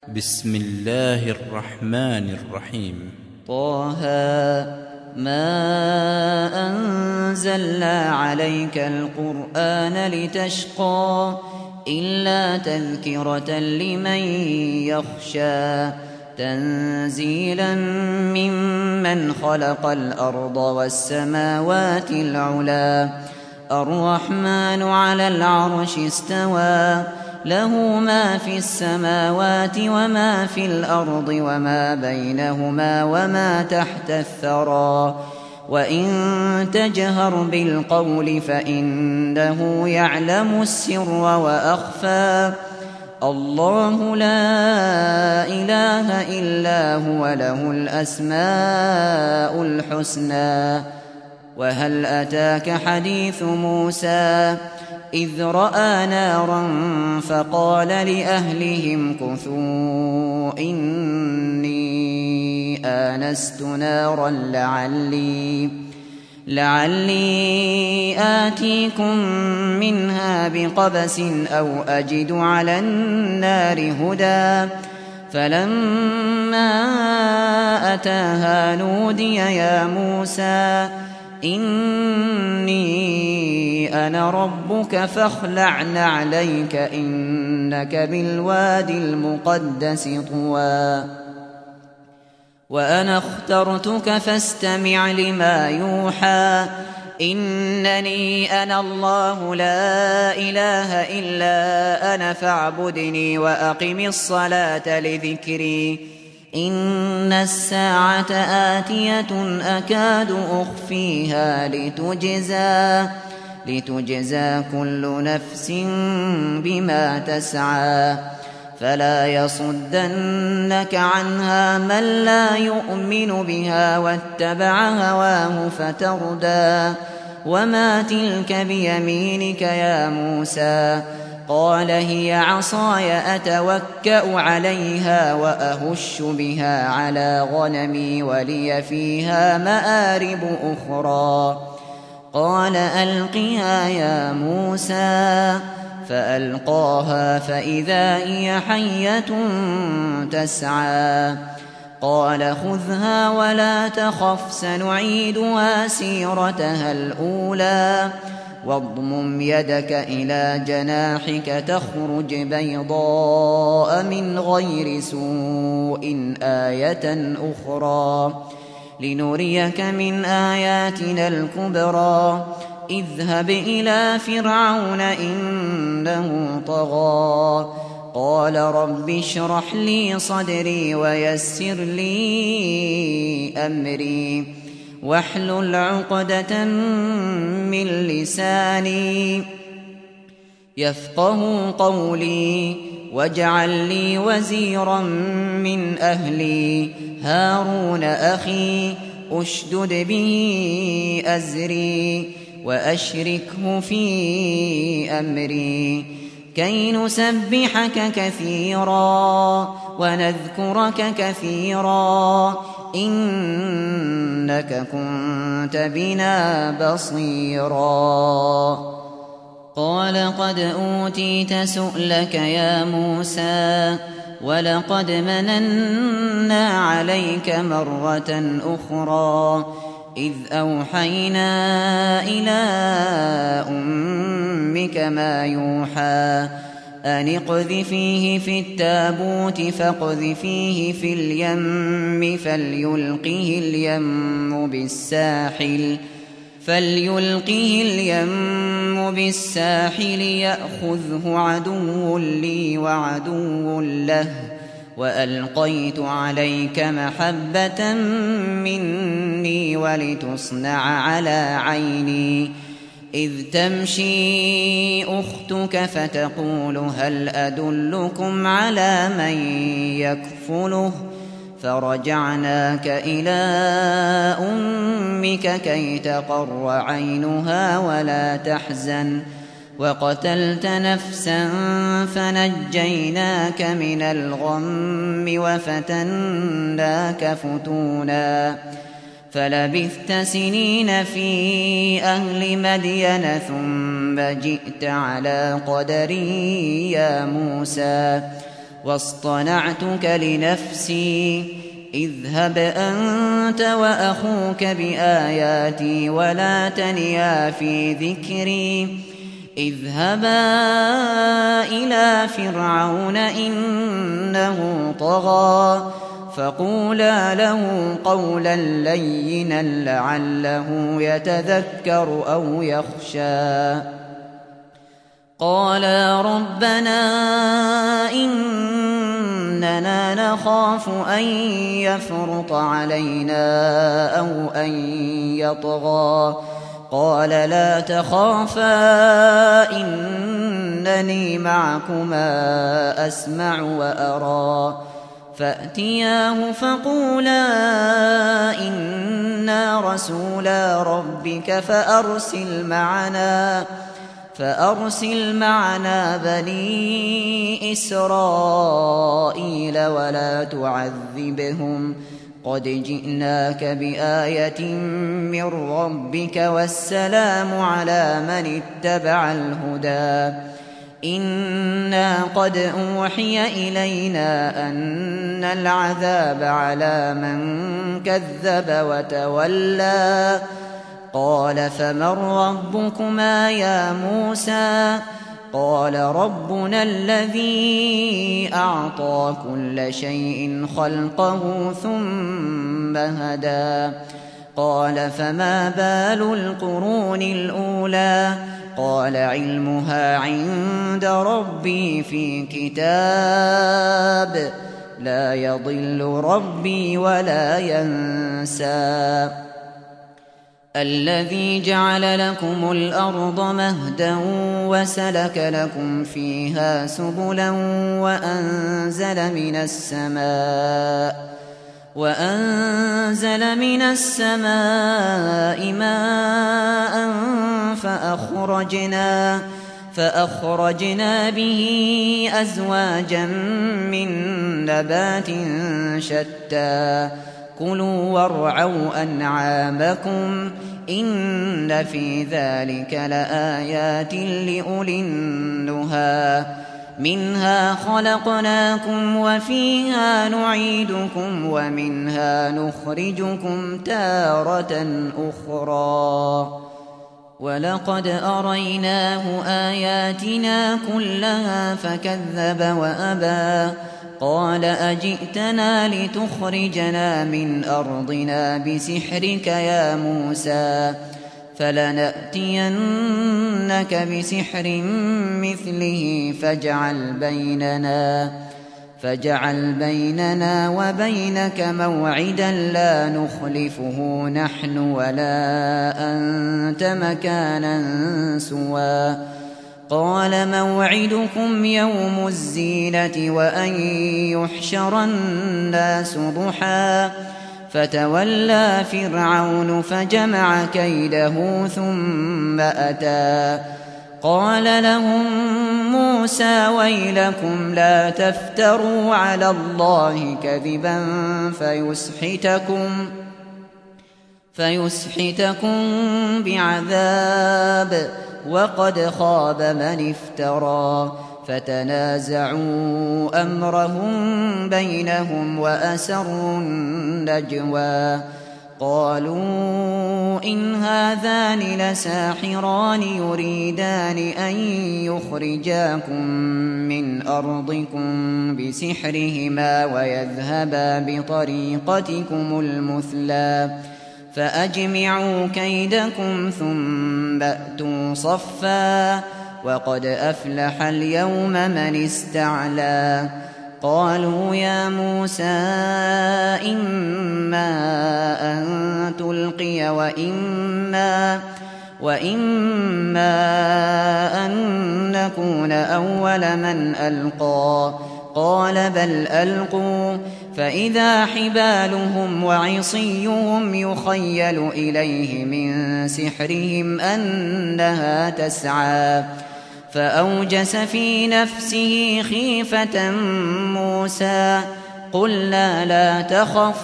بسم الله الرحمن الرحيم. طه ما أنزلنا عليك القرآن لتشقى إلا تذكرة لمن يخشى تنزيلا ممن خلق الأرض والسماوات العلى الرحمن على العرش استوى له ما في السماوات وما في الأرض وما بينهما وما تحت الثرى وإن تجهر بالقول فإنه يعلم السر وأخفى الله لا إله إلا هو له الأسماء الحسنى. وهل أتاك حديث موسى إذ رأى نارا فقال لأهلهم كثوا إني آنست نارا لعلي آتيكم منها بقبس أو أجد على النار هدى فلما أتاها نودي يا موسى إني أنا ربك فاخلع نعليك إنك بالوادي المقدس طوى وأنا اخترتك فاستمع لما يوحى إنني أنا الله لا إله إلا أنا فاعبدني وأقم الصلاة لذكري إن الساعة آتية أكاد أخفيها لتجزى كل نفس بما تسعى فلا يصدنك عنها من لا يؤمن بها واتبع هواه فتردى وما تلك بيمينك يا موسى قال هي عصاي أتوكأ عليها وأهش بها على غنمي ولي فيها مآرب أخرى قال ألقها يا موسى فألقاها فإذا هي حية تسعى قال خذها ولا تخف سنعيدها سيرتها الأولى واضمم يدك إلى جناحك تخرج بيضاء من غير سوء آية أخرى لنريك من آياتنا الكبرى اذهب إلى فرعون إنه طغى قال رب اشرح لي صدري ويسر لي أمري واحلل عقدة من لساني يفقه قولي واجعل لي وزيرا من أهلي هارون أخي أشدد به أزري وأشركه في أمري كي نسبحك كثيرا ونذكرك كثيرا إنك كنت بنا بصيرا قال قد أوتيت سؤلك يا موسى ولقد مننا عليك مرة أخرى إذ أوحينا إلى أمك ما يوحى أن اقذفيه في التابوت فاقذفيه في اليم فليلقه اليم بالساحل يأخذه عدو لي وعدو له وألقيت عليك محبة مني ولتصنع على عيني إذ تمشي أختك فتقول هل أدلكم على من يكفله فرجعناك إلى أمك كي تقر عينها ولا تحزن وقتلت نفسا فنجيناك من الغم وفتناك فتونا فلبثت سنين في أهل مدين ثم جئت على قدري يا موسى واصطنعتك لنفسي اذهب أنت وأخوك بآياتي ولا تنيا في ذكري اذهبا إلى فرعون إنه طغى فقولا له قولا لينا لعله يتذكر أو يخشى قالا ربنا إننا نخاف أن يفرط علينا أو أن يطغى قال لا تخافا إنني معكما أسمع وأرى فأتياه فقولا إنا رسولا ربك فأرسل معنا بني إسرائيل ولا تعذبهم قد جئناك بآية من ربك والسلام على من اتبع الهدى إنا قد أوحي إلينا أن العذاب على من كذب وتولى قال فمن ربكما يا موسى قال ربنا الذي أعطى كل شيء خلقه ثم هدى قال فما بال القرون الأولى قال علمها عند ربي في كتاب لا يضل ربي ولا ينسى الذي جعل لكم الأرض مهدا وسلك لكم فيها سبلا وأنزل من السماء ماء فأخرجنا به أزواجا من نبات شتى كلوا وارعوا أنعامكم إن في ذلك لآيات لأولي النهى منها خلقناكم وفيها نعيدكم ومنها نخرجكم تارة أخرى ولقد أريناه آياتنا كلها فكذب وأبى قال أجئتنا لتخرجنا من أرضنا بسحرك يا موسى فلنأتينك بسحر مثله فاجعل بيننا وبينك موعدا لا نخلفه نحن ولا أنت مكانا سوى قال موعدكم يوم الزينة وأن يحشر الناس ضحى فتولى فرعون فجمع كيده ثم أتى قال لهم موسى ويلكم لا تفتروا على الله كذبا فيسحتكم بعذاب وقد خاب من افترى فتنازعوا أمرهم بينهم وأسروا النجوى قالوا إن هذان لساحران يريدان أن يخرجاكم من أرضكم بسحرهما ويذهبا بطريقتكم المثلى فأجمعوا كيدكم ثم أتوا صفا وقد أفلح اليوم من استعلى قالوا يا موسى إما أن تلقي وإما أن نكون أول من ألقى قال بل ألقوا فإذا حبالهم وعصيهم يخيل إليه من سحرهم أنها تسعى فأوجس في نفسه خيفة موسى قلنا لا تخف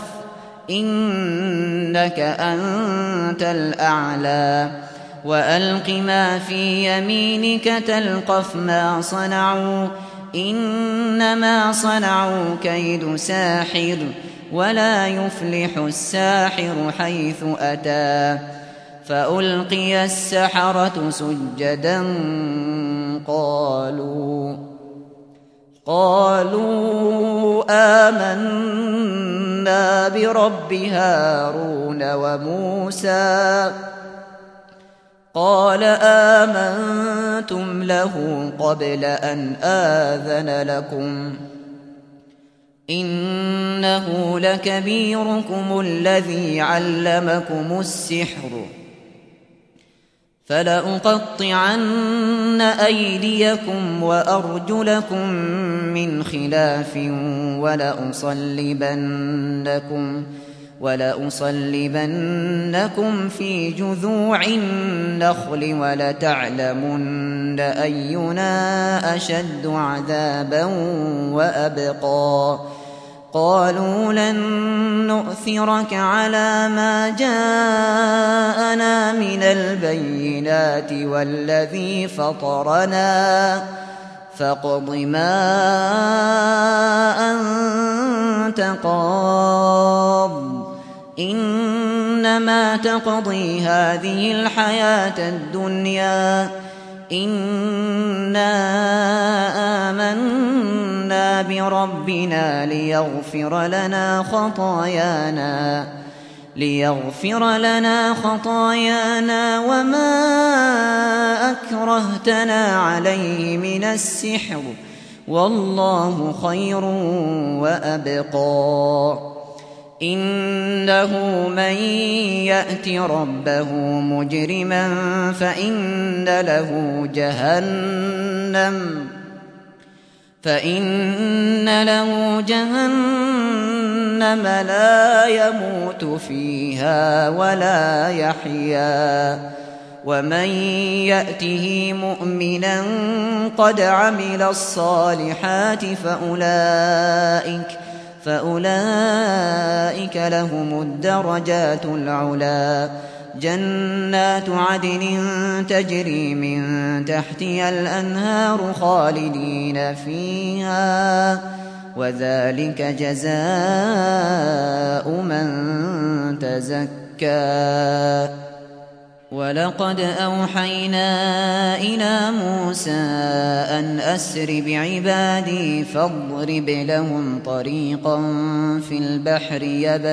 إنك أنت الأعلى وألق ما في يمينك تلقف ما صنعوا إنما صنعوا كيد ساحر ولا يفلح الساحر حيث أتى فألقي السحرة سجدا قالوا آمنا برب هارون وموسى قال آمنتم له قبل أن آذن لكم إنه لكبيركم الذي علمكم السحر فلأقطعن أيديكم وأرجلكم من خلاف ولأصلبنكم في جذوع النخل ولتعلمن أينا أشد عذابا وأبقى قالوا لن نؤثرك على ما جاءنا من البينات والذي فطرنا فاقض ما أنت قاض إنما تقضي هذه الحياة الدنيا إنا آمنا بربنا ليغفر لنا خطايانا وما أكرهتنا عليه من السحر والله خير وأبقى إنه من يأت ربه مجرما فإن له جهنم لا يموت فيها ولا يحيا ومن يأته مؤمنا قد عمل الصالحات فأولئك لهم الدرجات العلا جنات عدن تجري من تحتها الأنهار خالدين فيها وذلك جزاء من تزكى ولقد أوحينا إلى موسى أن أسر بعبادي فاضرب لهم طريقا في البحر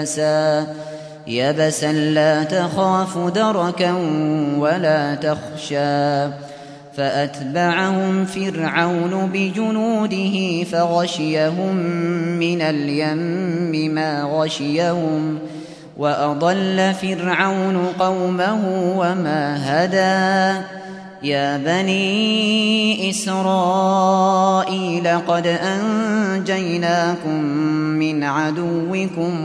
يبسا لا تخاف دركا ولا تخشى فأتبعهم فرعون بجنوده فغشيهم من اليم ما غشيهم وأضل فرعون قومه وما هدى يا بني إسرائيل قد أنجيناكم من عدوكم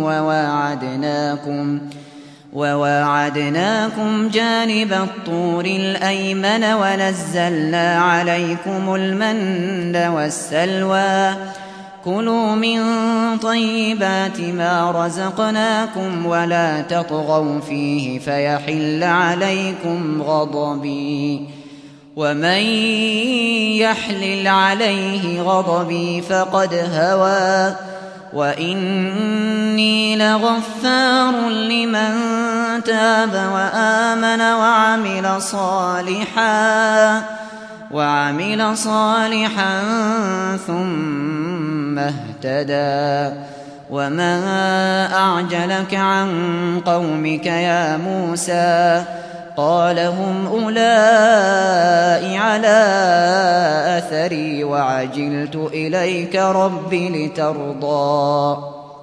وواعدناكم جانب الطور الأيمن ونزلنا عليكم المن والسلوى كلوا من طيبات ما رزقناكم ولا تطغوا فيه فيحل عليكم غضبي ومن يحلل عليه غضبي فقد هوى وإني لغفار لمن تاب وآمن وعمل صالحا ثم اهتدى وما أعجلك عن قومك يا موسى قال هم أولئك على أثري وعجلت إليك رب لترضى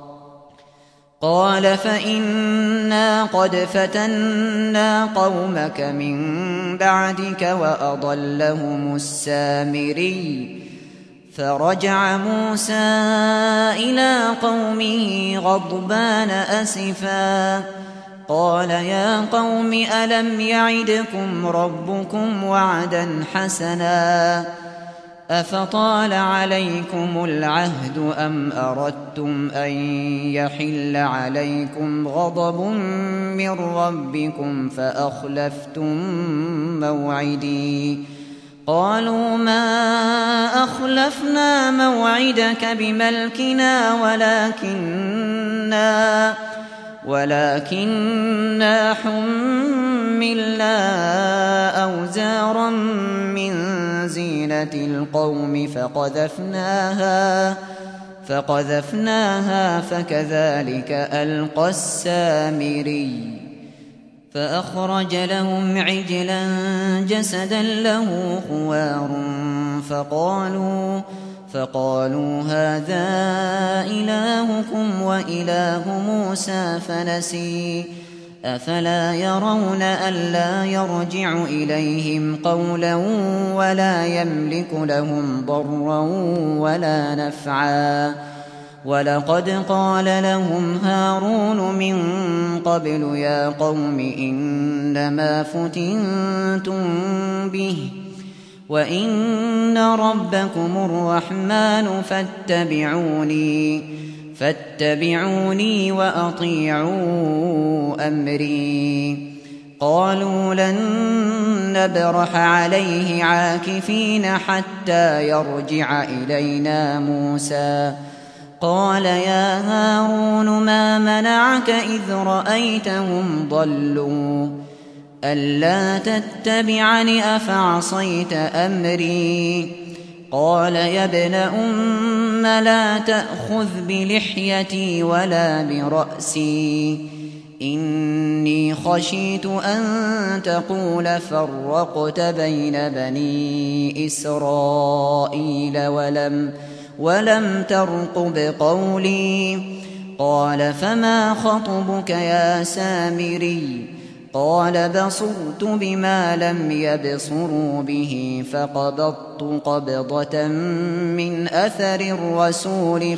قال فإنا قد فتنا قومك من بعدك وأضلهم السامري فرجع موسى إلى قومه غضبان أسفا قال يا قوم ألم يعدكم ربكم وعدا حسنا أفطال عليكم العهد أم أردتم أن يحل عليكم غضب من ربكم فأخلفتم موعدي قالوا ما أخلفنا موعدك بملكنا ولكننا حملنا أوزارا من زينة القوم فقذفناها فكذلك ألقى السامري فأخرج لهم عجلا جسدا له خوار فقالوا هذا إلهكم وإله موسى فنسي أفلا يرون ألا يرجع إليهم قولا ولا يملك لهم ضرا ولا نفعا ولقد قال لهم هارون من قبل يا قوم إنما فتنتم به وإن ربكم الرحمن فاتبعوني وأطيعوا أمري قالوا لن نبرح عليه عاكفين حتى يرجع إلينا موسى قال يا هارون ما منعك إذ رأيتهم ضلوا ألا تتبعني أفعصيت أمري قال يا ابن أم لا تأخذ بلحيتي ولا برأسي إني خشيت أن تقول فرقت بين بني إسرائيل ولم ترقب قولي قال فما خطبك يا سامري قال بصرت بما لم يبصروا به فقبضت قبضة من أثر الرسول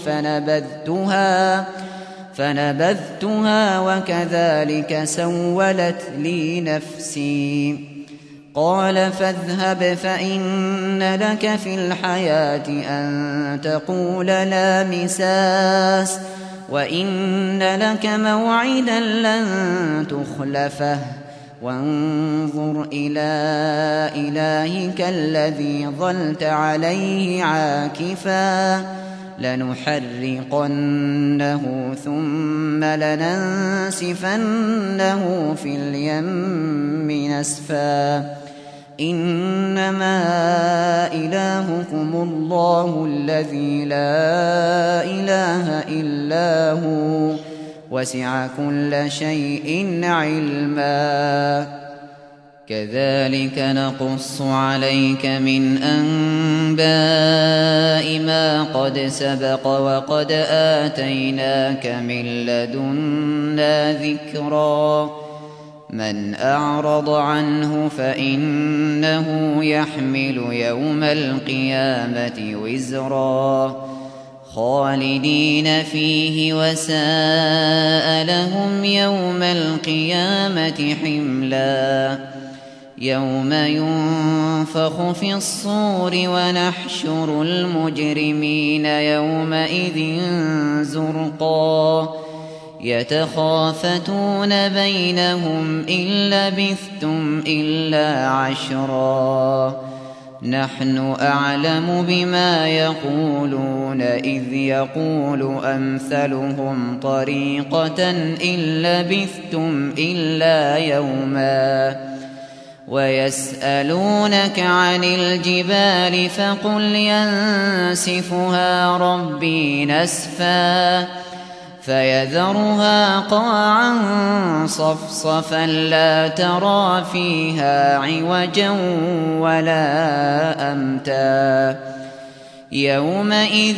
فنبذتها وكذلك سولت لي نفسي قال فاذهب فإن لك في الحياة أن تقول لا مساس وإن لك موعدا لن تخلفه وانظر إلى إلهك الذي ظلت عليه عاكفا لنحرقنه ثم لننسفنه في اليم نسفا إنما إلهكم الله الذي لا إله إلا هو وسع كل شيء علما كذلك نقص عليك من أنباء ما قد سبق وقد آتيناك من لدنا ذكرا من أعرض عنه فإنه يحمل يوم القيامة وزرا خالدين فيه وساء لهم يوم القيامة حملا يوم ينفخ في الصور ونحشر المجرمين يومئذ زرقا يتخافتون بينهم إن لبثتم إلا عشرا نحن أعلم بما يقولون إذ يقول أمثلهم طريقة إن لبثتم إلا يوما ويسألونك عن الجبال فقل ينسفها ربي نسفا فيذرها قاعا صفصفا لا ترى فيها عوجا ولا أمتا يومئذ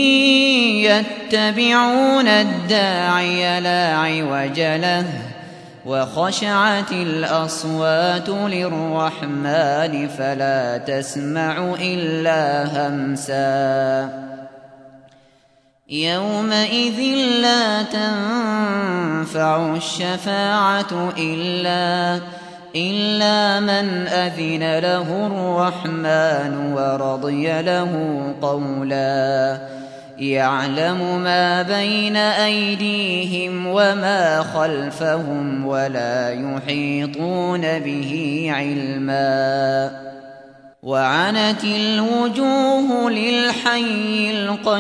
يتبعون الداعي لا عوج له وخشعت الأصوات للرحمن فلا تسمع إلا همسا يومئذ لا تنفع الشفاعة إلا من أذن له الرحمن ورضي له قولا يعلم ما بين أيديهم وما خلفهم ولا يحيطون به علما وعنت الوجوه للحي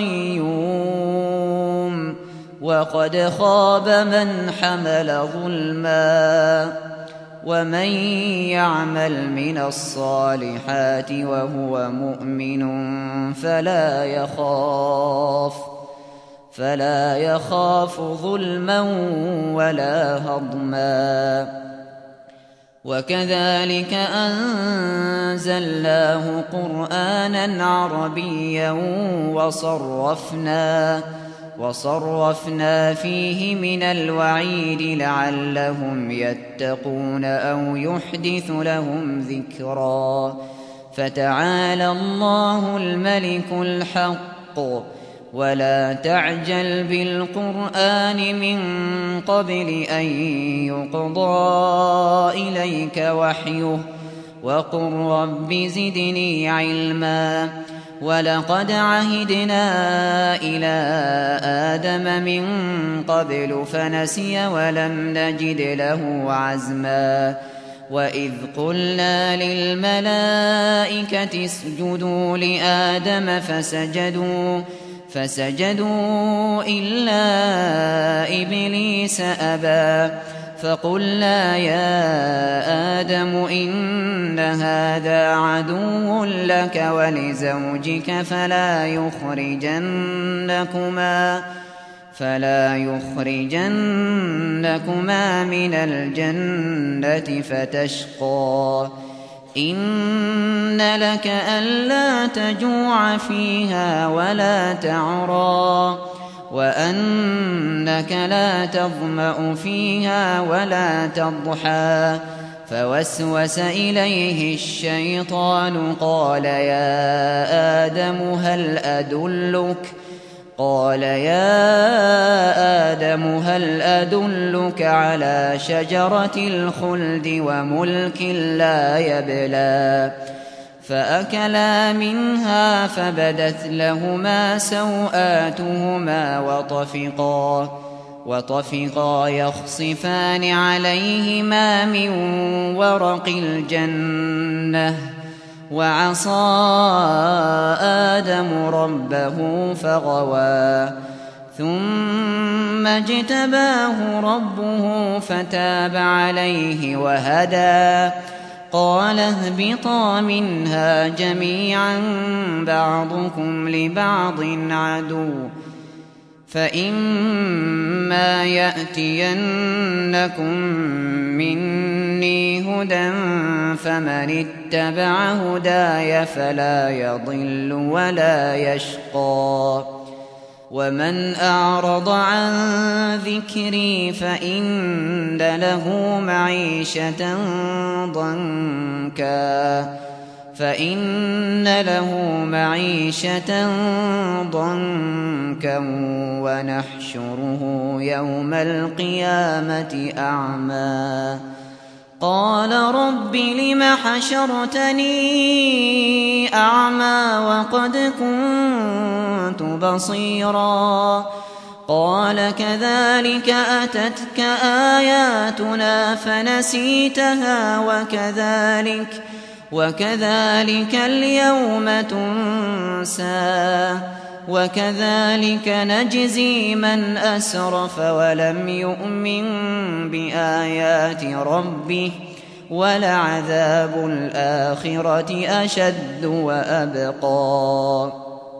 القيوم وقد خاب من حمل ظلما ومن يعمل من الصالحات وهو مؤمن فلا يخاف ظلما ولا هضما وكذلك أنزلناه قرآنا عربيا وصرفنا فيه من الوعيد لعلهم يتقون أو يحدث لهم ذكرا فتعالى الله الملك الحق ولا تعجل بالقرآن من قبل أن يقضى إليك وحيه وقل رب زدني علما ولقد عهدنا إلى آدم من قبل فنسي ولم نجد له عزما وإذ قلنا للملائكة اسجدوا لآدم فسجدوا إلا إبليس أبى فقلنا يا آدم إن هذا عدو لك ولزوجك فلا يخرجنكما من الجنة فتشقى إن لك ألا تجوع فيها ولا تعرى وأنك لا تظمأ فيها ولا تضحى فوسوس إليه الشيطان قال يا آدم هل أدلك على شجرة الخلد وملك لا يبلى فأكلا منها فبدت لهما سوآتهما وطفقا يخصفان عليهما من ورق الجنة وعصى آدم ربه فغوى ثم اجتباه ربه فتاب عليه وهدى قال اهبطا منها جميعا بعضكم لبعض عدو فإما يأتينكم مني هدى فمن اتبع هداي فلا يضل ولا يشقى ومن أعرض عن ذكري فإن له معيشة ضنكا ونحشره يوم القيامة أعمى قال رب لم حشرتني أعمى وقد كنت بصيرا قال كذلك أتتك آياتنا فنسيتها وكذلك اليوم تنسى وكذلك نجزي من أسرف ولم يؤمن بآيات ربه ولعذاب الآخرة أشد وأبقى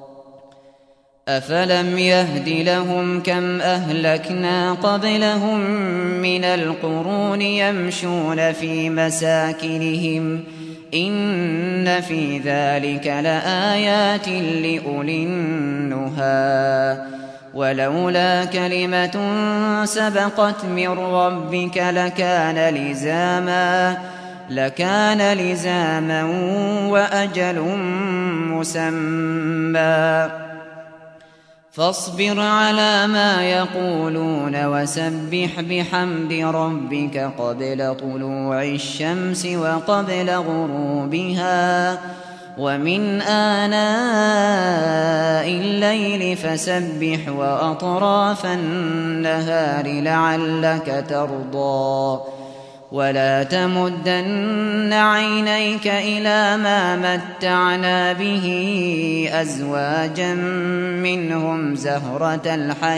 أفلم يهد لهم كم أهلكنا قبلهم من القرون يمشون في مساكنهم إن في ذلك لآيات لأولي النهى ولولا كلمة سبقت من ربك لكان لزاما وأجل مسمى فاصبر على ما يقولون وسبح بحمد ربك قبل طلوع الشمس وقبل غروبها ومن آناء الليل فسبح وأطراف النهار لعلك ترضى ولا تمدن عينيك إلى ما متعنا به أزواجا منهم زهرة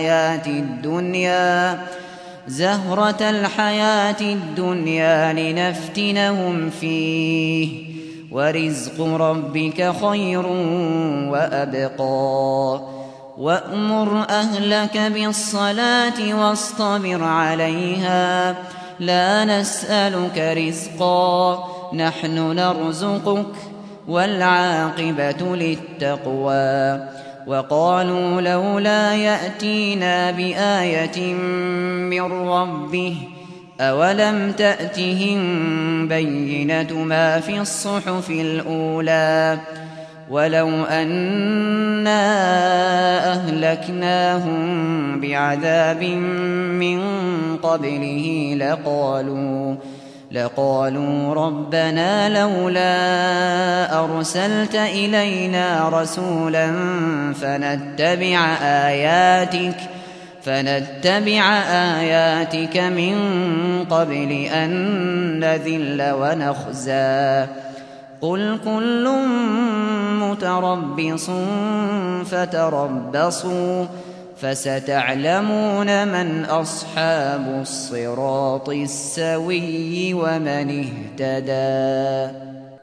الحياة الدنيا لنفتنهم فيه ورزق ربك خير وأبقى وأمر أهلك بالصلاة واصطبر عليها لا نسألك رزقا نحن نرزقك والعاقبة للتقوى وقالوا لولا يأتينا بآية من ربه أولم تأتهم بينة ما في الصحف الأولى ولو أنا أهلكناهم بعذاب من قبله لقالوا ربنا لولا أرسلت إلينا رسولا فنتبع آياتك من قبل أن نذل ونخزى قل كل متربص فتربصوا فستعلمون من أصحاب الصراط السوي ومن اهتدى.